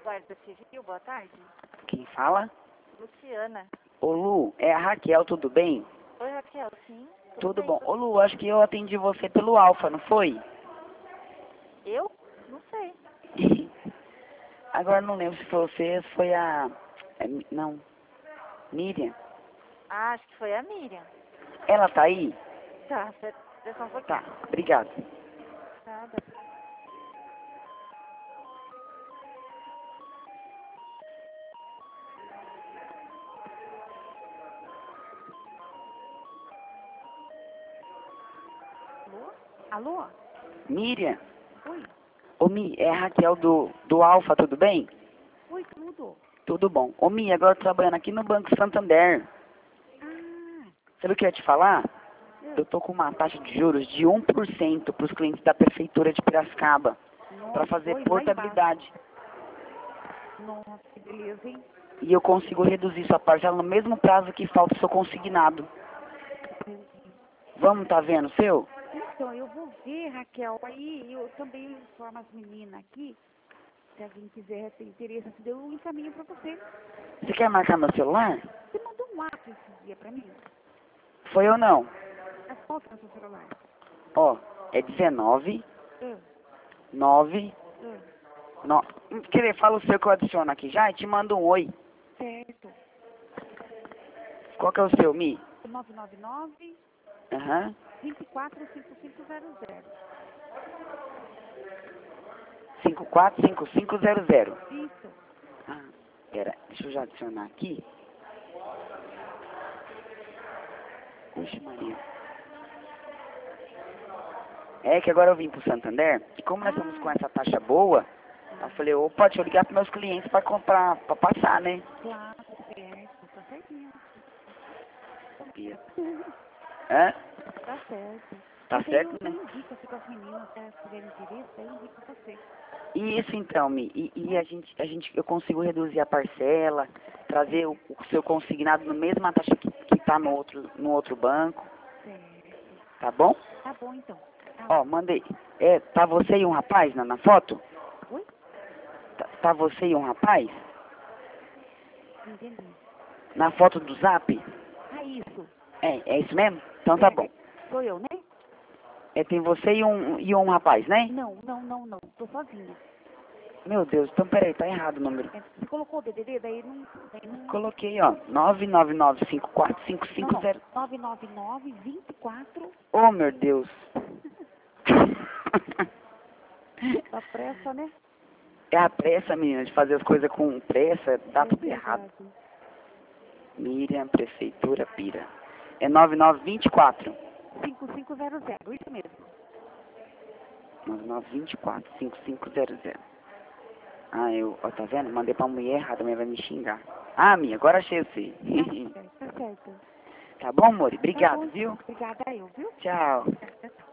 Guarda Civil, boa tarde. Quem fala? Luciana. Ô Lu, é a Raquel, tudo bem? Oi, Raquel, sim? Tudo bem? bom. Ô Lu, acho que eu atendi você pelo Alfa, não foi? Eu? Não sei. Agora não lembro se foi você, se foi a... não, Miriam. Ah, acho que foi a Miriam. Ela tá aí? Tá, espera só um pouquinho. Tá, obrigado. Nada. Alô? Alô? Miriam? Oi? Ô Mi, é a Raquel do Alfa, tudo bem? Oi, tudo? Tudo bom. Ô Mi, agora eu tô trabalhando aqui no Banco Santander. Ah, Sabe o que eu ia te falar? Eu eu. tô com uma taxa de juros de 1% para os clientes da Prefeitura de Piracicaba, para fazer Oi, lá embaixo. portabilidade. Nossa, que beleza, hein? E eu consigo reduzir sua parcela no mesmo prazo que falta o seu consignado. Vamos, tá vendo o seu? Então, eu vou ver, Raquel. Aí eu também informo as meninas aqui. Se alguém quiser ter interesse, eu encaminho pra você. Você quer marcar meu celular? Você mandou um WhatsApp esse dia pra mim? Foi ou não? Mas qual que é o seu celular? Ó, é 19 Ah, 9 ah, 9. Quer dizer, fala o seu que eu adiciono aqui já e te mando um oi. certo. Qual que é o seu, Mi? 999 Aham. 245500. 545500. Isso. Ah, pera, deixa eu já adicionar aqui. Puxa, Maria. É que agora eu vim pro Santander e como nós estamos com essa taxa boa, eu falei, opa, deixa eu ligar pros meus clientes pra comprar, pra passar, né? Claro, certo. Tá certinho. Pia. Hã? Tá certo. Tá Mas aí certo, eu né? indico aqui com as meninas, se elas tiverem interesse, aí eu indico você. Isso então, Mi. E eu consigo reduzir a parcela, trazer o seu consignado na mesma taxa que tá no outro banco, Certo. tá bom? Tá bom, então. Tá Ó, ótimo. mandei. É, tá você e um rapaz na foto? Oi? Tá você e um rapaz? Não entendi. Na foto do Zap? Ah, isso. É isso mesmo? Então tá bom. Sou eu, né? É, tem você e um rapaz, né? Não. Tô sozinha. Meu Deus, então peraí, tá errado o número. Você colocou o DDD, daí não... Coloquei, ó, 999545550. Não. 999 24. Oh, meu Deus. Tá pressa, né? É a pressa, menina, de fazer as coisas com pressa, dá tudo errado. Verdade. Miriam, Prefeitura, Pira. É 9924. 5500, isso mesmo. 9924, 5500. Ah, ó, tá vendo? Mandei pra mulher errada, a mulher vai me xingar. Ah, minha, agora achei você. Tá certo. Tá bom, amor? Tá Obrigado, bom. viu? Obrigada eu, viu? Tchau. Tchau.